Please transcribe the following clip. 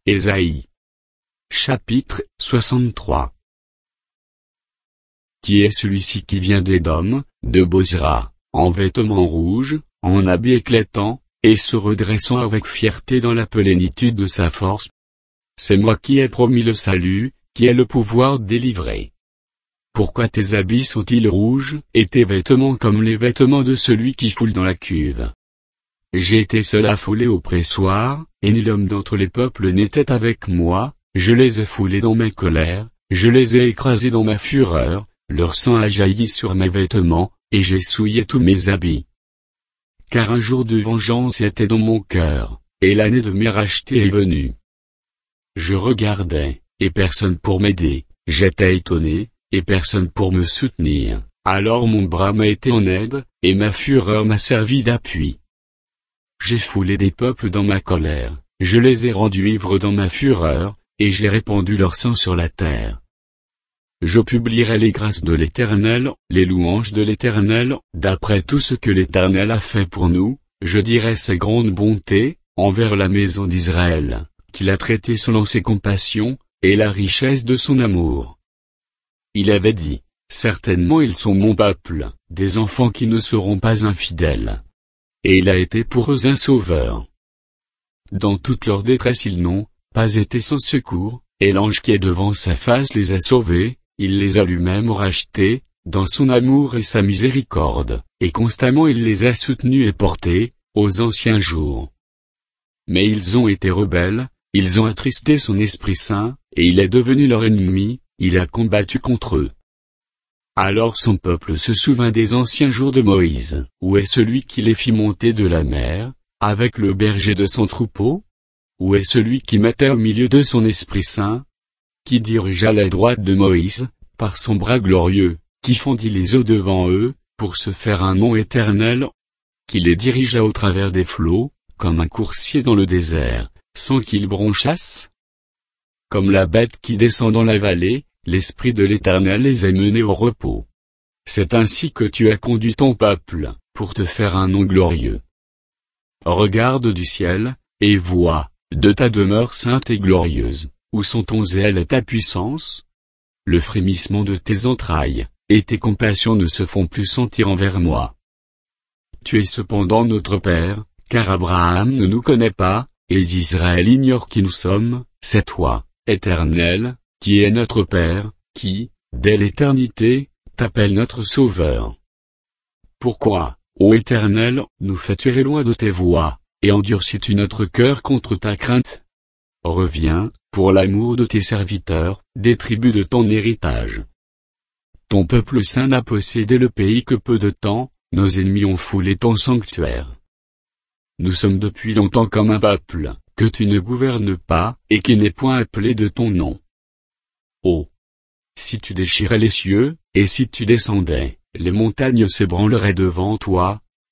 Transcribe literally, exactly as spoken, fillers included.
Ésaïe. Chapitre soixante-trois. Qui est celui-ci qui vient d'Édom, de Bozra, en vêtements rouges, en habit éclatant, et se redressant avec fierté dans la plénitude de sa force? C'est moi qui ai promis le salut, qui ai le pouvoir de délivrer. Pourquoi tes habits sont-ils rouges, et tes vêtements comme les vêtements de celui qui foule dans la cuve? J'ai été seul à fouler au pressoir, et nul homme d'entre les peuples n'était avec moi, je les ai foulés dans ma colère, je les ai écrasés dans ma fureur, leur sang a jailli sur mes vêtements, et j'ai souillé tous mes habits. Car un jour de vengeance était dans mon cœur, et l'année de mes rachetés est venue. Je regardais, et personne pour m'aider, j'étais étonné, et personne pour me soutenir, alors mon bras m'a été en aide, et ma fureur m'a servi d'appui. J'ai foulé des peuples dans ma colère, je les ai rendus ivres dans ma fureur, et j'ai répandu leur sang sur la terre. Je publierai les grâces de l'Éternel, les louanges de l'Éternel, d'après tout ce que l'Éternel a fait pour nous, je dirai ses grandes bontés, envers la maison d'Israël, qu'il a traité selon ses compassions, et la richesse de son amour. Il avait dit, certainement ils sont mon peuple, des enfants qui ne seront pas infidèles. Et il a été pour eux un sauveur. Dans toute leur détresse ils n'ont pas été sans secours, et l'ange qui est devant sa face les a sauvés, il les a lui-même rachetés, dans son amour et sa miséricorde, et constamment il les a soutenus et portés, aux anciens jours. Mais ils ont été rebelles, ils ont attristé son Esprit Saint, et il est devenu leur ennemi, il a combattu contre eux. Alors son peuple se souvint des anciens jours de Moïse. Où est celui qui les fit monter de la mer, avec le berger de son troupeau? Où est celui qui mettait au milieu de son Esprit Saint? Qui dirigea la droite de Moïse, par son bras glorieux, qui fondit les eaux devant eux, pour se faire un nom éternel? Qui les dirigea au travers des flots, comme un coursier dans le désert, sans qu'ils bronchassent? Comme la bête qui descend dans la vallée, l'Esprit de l'Éternel les a menés au repos. C'est ainsi que tu as conduit ton peuple, pour te faire un nom glorieux. Regarde du ciel, et vois, de ta demeure sainte et glorieuse, où sont ton zèle et ta puissance? Le frémissement de tes entrailles, et tes compassions ne se font plus sentir envers moi. Tu es cependant notre Père, car Abraham ne nous connaît pas, et Israël ignore qui nous sommes, c'est toi, Éternel, qui est notre Père, qui, dès l'éternité, t'appelle notre Sauveur. Pourquoi, ô Éternel, nous fais-tu errer loin de tes voies, et endurcis-tu notre cœur contre ta crainte? Reviens, pour l'amour de tes serviteurs, des tribus de ton héritage. Ton peuple saint n'a possédé le pays que peu de temps, nos ennemis ont foulé ton sanctuaire. Nous sommes depuis longtemps comme un peuple, que tu ne gouvernes pas, et qui n'est point appelé de ton nom. Oh! Si tu déchirais les cieux, et si tu descendais, les montagnes s'ébranleraient devant toi,